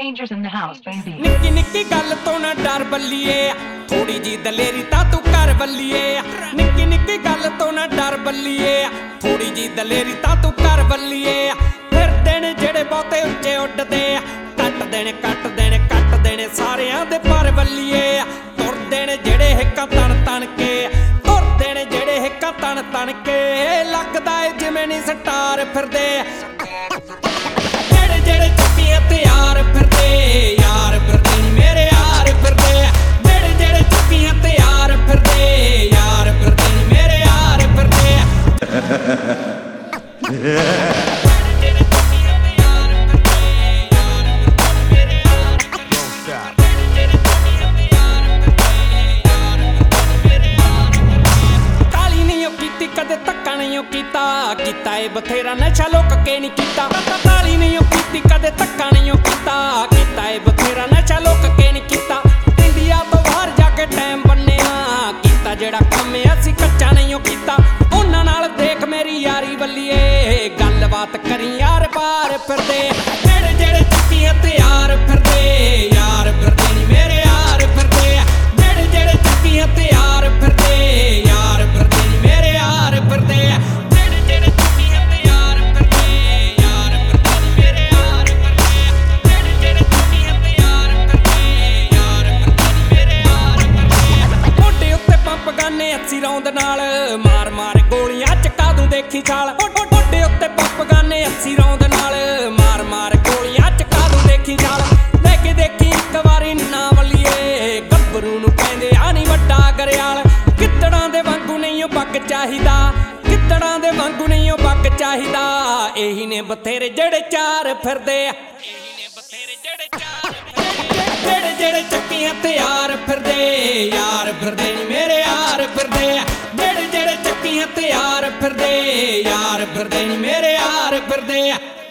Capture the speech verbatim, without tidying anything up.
Strangers in the house, baby. ਨਿੱਕੀ ਨਿੱਕੀ ਗੱਲ ਤੋਂ ਨਾ ਡਰ ਬੱਲੀਏ, ਥੋੜੀ ਜੀ ਦਲੇਰੀ ਤਾਂ ਤੂੰ ਕਰ ਬੱਲੀਏ। ਨਿੱਕੀ ਨਿੱਕੀ ਗੱਲ ਤੋਂ ਨਾ ਡਰ ਬੱਲੀਏ, ਥੋੜੀ ਜੀ ਦਲੇਰੀ ਤਾਂ ਤੂੰ ਕਰ ਬੱਲੀਏ। ਫਿਰਦੇ ਨੇ ਜਿਹੜੇ ਬਹੁਤੇ ਉੱਚੇ ਉੱਡਦੇ, ਕੱਟ ਦੇਣੇ ਕੱਟ ਦੇਣੇ ਕੱਟ ਦੇਣੇ ਸਾਰਿਆਂ ਦੇ ਪਰ ਬੱਲੀਏ। ਤੁਰਦੇ ਨੇ ਜਿਹੜੇ ਹਿੱਕਾਂ ਤਣ ਤਣ ਕੇ, ਤੁਰਦੇ ਨੇ ਜਿਹੜੇ ਹਿੱਕਾਂ ਤਣ ਤਣ ਕੇ, ਲੱਗਦਾ ਏ ਜਿਵੇਂ ਨੀ ਸਟਾਰ ਫਿਰਦੇ। ਜਿਹੜੇ ਜਿਹੜੇ ਚੁੱਕੀਆਂ ਤੇ ਯਾਰ ਫਿਰਦੇ, ਯਾਰ ਫਿਰਦੇ ਨੀ ਮੇਰੇ ਯਾਰ ਫਿਰਦੇ। ਜਿਹੜੇ ਜਿਹੜੇ ਚੁੱਕੀਆਂ ਤੇ ਯਾਰ ਫਿਰਦੇ, ਯਾਰ ਫਿਰਦੇ ਨੀ ਮੇਰੇ ਯਾਰ ਫਿਰਦੇ। ਕਾਲੀ ਨਹੀਂ ਉਹ ਕੀਤੀ ਕਦੇ ਧੱਕਾ ਨਹੀਂ ਉਹ ਕੀਤਾ, ਕੀਤਾ ਏ ਬਥੇਰਾ ਨਸ਼ਾ ਲੁੱਕ ਕੇ ਨਹੀਂ ਕੀਤਾ। ਕਾਲੀ ਨਹੀਂ ਉਹ ਕੀਤੀ ਕਦੇ ਧੱਕਾ ਨਹੀਂ ਉਹ ਕੀਤਾ, ਕੀਤਾ ਏ ਬਥੇਰਾ ਨਸ਼ਾ ਲੁੱਕ ਕੇ ਨਹੀਂ ਕੀਤਾ। ਇੰਡੀਆ ਤੋਂ ਬਾਹਰ ਜਾ ਕੇ ਟਾਈਮ ਬੰਨਿਆ, ਕੀਤਾ ਜਿਹੜਾ ਕੰਮ ਅਸੀਂ ਕੱਚਾ ਨਹੀਂ ਉਹ ਕੀਤਾ। ਉਹਨਾਂ ਨਾਲ ਦੇਖ ਮੇਰੀ ਯਾਰੀ ਬੱਲੀਏ, ਗੱਲਬਾਤ ਕਰੀ ਯਾਰ ਬਾਹਰ ਫਿਰਦੇ। ਜਿਹੜੇ ਜਿਹੜੇ ਚੁੱਕੀਆਂ ਤੇ ਯਾਰ ਫਿਰਦੇ, ਯਾਰ ਫਿਰਦੇ ਨੀ ਮੇਰੇ ਯਾਰ ਫਿਰਦੇ। ਜਿਹੜੇ ਜਿਹੜੇ ਚੁੱਕੀਆਂ ਤੇ ਯਾਰ ਫਿਰਦੇ, ਯਾਰ ਫਿਰਦੇ ਨੀ ਮੇਰੇ ਯਾਰ ਫਿਰਦੇ। ਜਿਹੜੇ ਜਿਹੜੇ ਚੁੱਕੀਆਂ ਤੇ ਯਾਰ ਫਿਰਦੇ, ਯਾਰ ਫਿਰਦੇ ਨੀ ਮੇਰੇ ਯਾਰ ਫਿਰਦੇ। ਜਿਹੜੇ ਜਿਹੜੇ ਚੁੱਕੀਆਂ ਤੇ ਯਾਰ ਫਿਰਦੇ, ਯਾਰ ਫਿਰਦੇ ਨੀ ਮੇਰੇ ਯਾਰ ਫਿਰਦੇ। ਮੋਢੇ ਉੱਤੇ ਪੰਪ ਗਾਨੇ ਅੱਸੀ ਰੌਂਦ ਨਾਲ, ਮਾਰ ਮਾਰ ਗੋਲੀਆਂ ਚਕਾ ਦੂੰ ਦੇਖੀ ਛਾਲ। ਮੋਢੇ ਉੱਤੇ ਪੰਪ ਗਾਨੇ ਅੱਸੀ ਰੌਂਦ ਨਾਲ, ਮਾਰ ਮਾਰ ਗੋਲੀਆਂ ਚਕਾ ਦੂੰ ਦੇਖੀ ਛਾਲ। ਲੈ ਕੇ ਦੇਖੀ ਇੱਕ ਵਾਰੀ ਨਾ ਵੱਲੀਏ, ਗੱਭਰੂ ਨੂੰ ਕਹਿੰਦੇ ਆ ਨੀ ਵੱਡਾ ਗਰਿਆਲ। ਗਿੱਦੜਾਂ ਦੇ ਵਾਂਗੂ ਨਹੀਂ ਉਹ ਪੱਗ ਚਾਹੀਦਾ, ਗਿੱਦੜਾਂ ਦੇ ਵਾਂਗੂ ਨਹੀਂ ਉਹ ਪੱਗ ਚਾਹੀਦਾ। ਇਹੀ ਨੇ ਬਥੇਰੇ ਜਿਹੜੇ ਚਾਰ ਫਿਰਦੇ, ਇਹੀ ਨੇ ਬਥੇਰੇ ਜਿਹੜੇ ਚਾਰ ਫਿਰਦੇ। ਜਿਹੜੇ ਜਿਹੜੇ ਚੱਕੀਆਂ ਤੇ ਯਾਰ ਫਿਰਦੇ, ਯਾਰ ਫਿਰਦੇ ਨੀ ਮੇਰੇ ਯਾਰ ਫਿਰਦੇ। ਜਿਹੜੇ ਜਿਹੜੇ ਚੱਕੀਆਂ ਤੇ ਯਾਰ ਫਿਰਦੇ, ਯਾਰ ਫਿਰਦੇ ਨੀ ਮੇਰੇ ਯਾਰ ਫਿਰਦੇ।